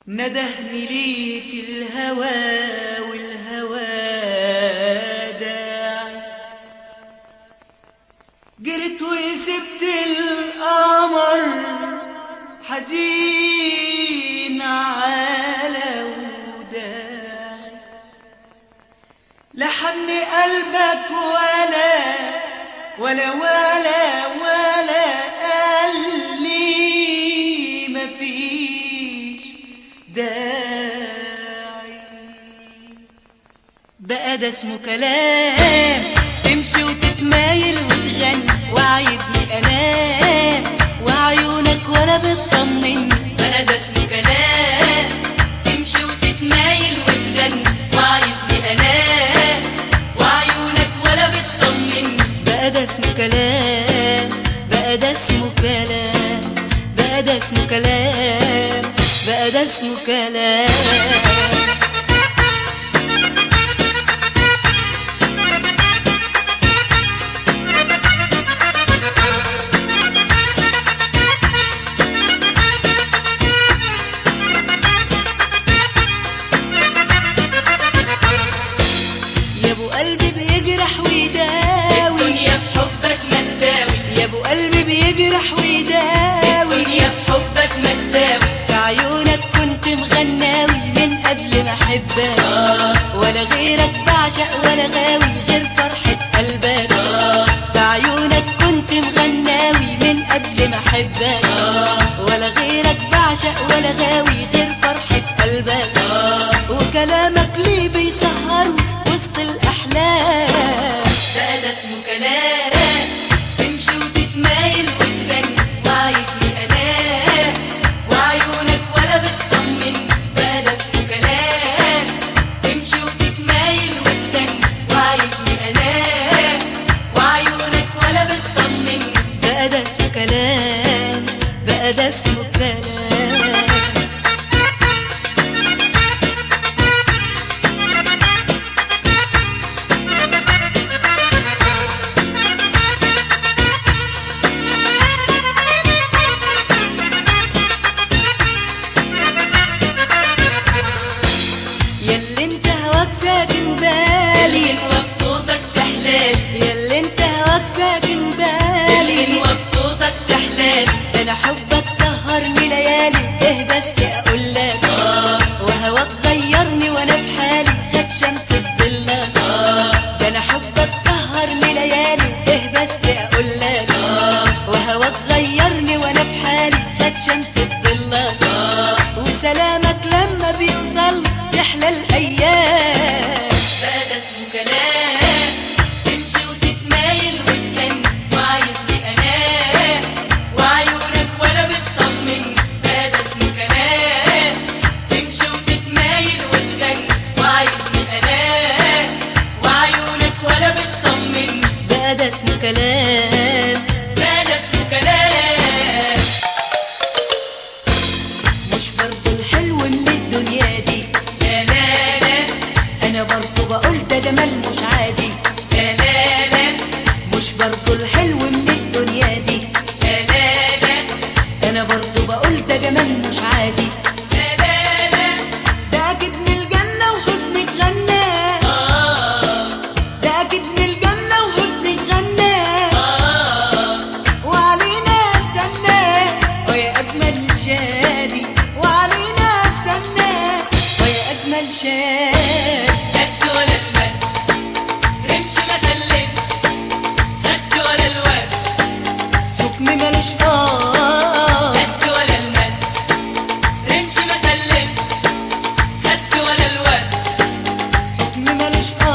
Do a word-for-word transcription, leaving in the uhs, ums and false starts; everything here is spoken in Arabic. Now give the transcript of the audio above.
ندهني ليك الهوى والهوى داعي، جريت وسبت القمر حزين على وداعي، لحن قلبك ولا ولا ولا ولا قال لي مفيش داعي. بقى ده اسمه كلام تمشي وتتمايل وتغني وعايزني انام وعيونك ولا بتطمني. بقى ده اسمه كلام تمشي وتتمايل وتغني وعايزني انام وعيونك ولا بتطمني. بقى ده اسمه كلام بقى ده اسمه كلام بقى ده اسمه كلام بقى ده اسمه كلام. يا ابو قلبي بيجرح ويداوي الدنيا بحبك ما تساوي. يا ابو قلبي بيجرح ويداوي الدنيا بحبك ما تساوي. في عيونك كنت مغناوي من قبل ما احبك آه ولا غيرك بعشق ولا غاوي غير فرحة قلبك. آه في عيونك كنت مغناوي من قبل ما احبك آه ولا غيرك بعشق ولا غاوي غير فرحة قلبك. آه وكلامك ليه بيسهر وسط الأحلام. بقى ده اسمه كلام تمشي وتتمايل وتغني وعايزني انام وعيونك ولا بتطمني. بقى ده اسمه كلام تمشي وتتمايل وتغني وعايزني انام وعيونك ولا بتطمني. بقى ده اسمه كلام بقى ده اسمه كلام. ياللي انت هواك ساكن بالي الغنوة بصوتك تحلالي. ياللي انت هواك ساكن بالي الغنوة بصوتك تحلالي. ده انا حبك سهرني ليالي ايه بس اقولك آه وهواك غيرني وانا بحالي خد شمس الضلة. آه ده انا حبك سهرني ليالي ايه بس اقولك آه وهواك غيرني وانا بحالي خد شمس الضلة. آه وسلامك لما بيوصل يحلى الايام. بقى ده اسمه كلام تمشي وتتمايل وتغني وعايزني انام وعيونك ولا بتطمني. بقى ده اسمه كلام تمشي وتتمايل وتغني وعايزني انام وعيونك ولا بتطمني. بقى ده اسمه كلام بقى ده اسمه كلام. مش برضو الحلو من الدنيا دي لا لا لا انا برضو بقول ده جمال مش عادي. لا لا لا مش برضو الحلو من الدنيا دي لا لا لا انا برضو بقول ده جمال مش عادي. لا لا لا ده اكيد من الجنة وحسنك غنى آه ده اكيد من الجنة وحسنك غنى آه وعلينا استنى ويا اجمل شادي وعلينا استنى ويا اجمل شادي. خدت ولا المد رمش ما سلمت. خدت ولا الوقت حكم ملوش اه خدت ولا المد رمش ما سلمت. خدت ولا الوقت حكم ملوش اه